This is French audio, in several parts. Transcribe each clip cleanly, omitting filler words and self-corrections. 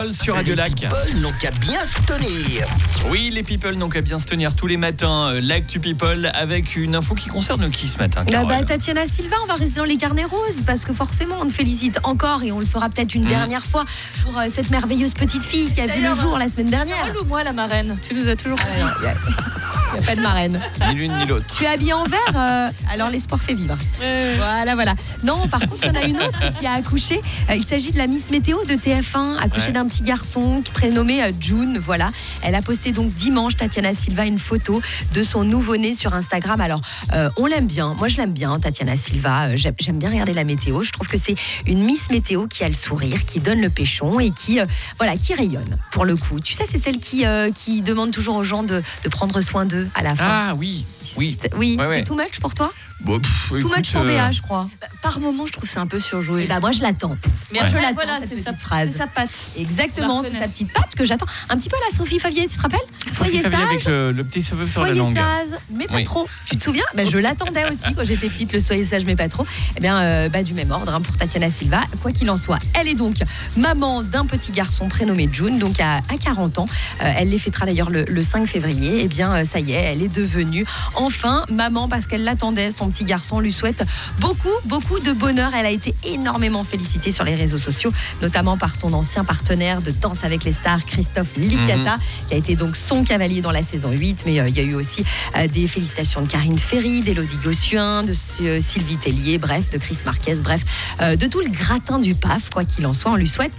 Sur Radio Lac. Les people n'ont qu'à bien se tenir. Oui, les people n'ont qu'à bien se tenir tous les matins. L'actu people avec une info qui concerne qui ce matin, Carole? Tatiana Silva, on va rester dans les carnets roses parce que forcément on te félicite encore et on le fera peut-être une dernière fois pour cette merveilleuse petite fille qui a vu le jour la semaine dernière. Elle ou moi la marraine? Tu nous as toujours Il n'y a pas de marraine. Ni l'une ni l'autre. Tu es habillée en vert, alors l'espoir fait vivre. Voilà. Non, par contre, il y en a une autre qui a accouché. Il s'agit de la Miss Météo de TF1, accouchée d'un petit garçon prénommé June. Voilà. Elle a posté donc dimanche, Tatiana Silva, une photo de son nouveau-né sur Instagram. Alors, on l'aime bien. Moi, je l'aime bien, Tatiana Silva. J'aime bien regarder la météo. Je trouve que c'est une Miss Météo qui a le sourire, qui donne le péchon et qui rayonne, pour le coup. Tu sais, c'est celle qui demande toujours aux gens de prendre soin d'eux à la fin. Ah oui. Ouais. C'est too much pour toi? Too much pour Béa, je crois. Par moment, je trouve c'est un peu surjoué. Moi, je l'attends. Mais je l'attends, voilà, cette c'est petite phrase. C'est sa patte. Exactement, c'est sa petite patte que j'attends. Un petit peu à la Sophie Favier, tu te rappelles? Soyez sage. Avec le petit cheveu sur la langue. Soyez sage, mais pas trop. Tu te souviens? Je l'attendais aussi quand j'étais petite, le soyez sage, mais pas trop. Du même ordre pour Tatiana Silva. Quoi qu'il en soit, elle est donc maman d'un petit garçon prénommé June, donc à 40 ans. Elle les fêtera d'ailleurs le 5 février. Ça y est, elle est devenue enfin maman parce qu'elle l'attendait. Son petit garçon lui souhaite beaucoup de bonheur. Elle a été énormément félicitée sur les réseaux sociaux, notamment par son ancien partenaire de Danse avec les stars, Christophe Licata, qui a été donc son cavalier dans la saison 8. Mais il y a eu aussi des félicitations de Karine Ferry, d'Élodie Gossuin, de Sylvie Tellier, bref, de Chris Marquez, de tout le gratin du PAF. Quoi qu'il en soit, on lui souhaite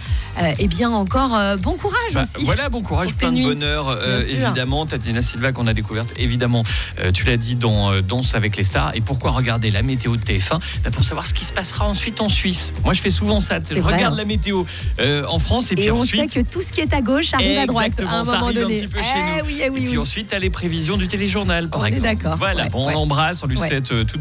encore bon courage aussi. Voilà, bon courage, plein de bonheur, évidemment. Tatiana Silva qu'on a découverte, évidemment, tu l'as dit, dans Danse avec les stars. Et pourquoi regarder la météo de TF1? Pour savoir ce qui se passera ensuite en Suisse. Moi, je fais souvent ça. Je regarde la météo en France et puis ensuite... on sait que tout ce qui est à gauche arrive à droite à un moment donné. Un petit peu chez nous. Oui, et puis ensuite, tu as les prévisions du téléjournal, par exemple. On est d'accord. Voilà, on l'embrasse, on lui souhaite tout